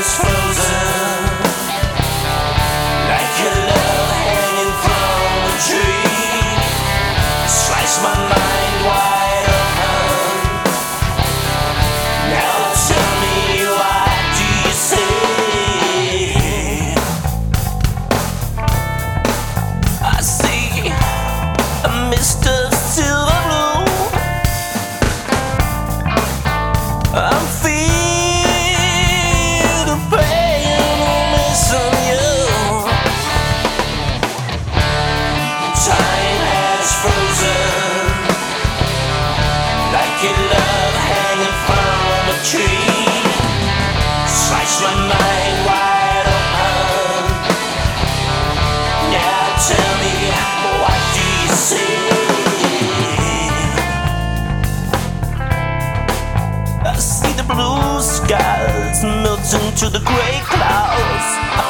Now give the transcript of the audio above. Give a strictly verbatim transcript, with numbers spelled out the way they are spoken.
has frozen like a love hanging from a tree. Slice my mind wide open. Now tell me, what do you say? I see a Mister Silver Blue. I'm feel the pain missing you. Time has frozen like a love hanging from a tree. Slice my mind wide open. Now tell me, what do you say? I see the blue skies melting to the gray clouds. I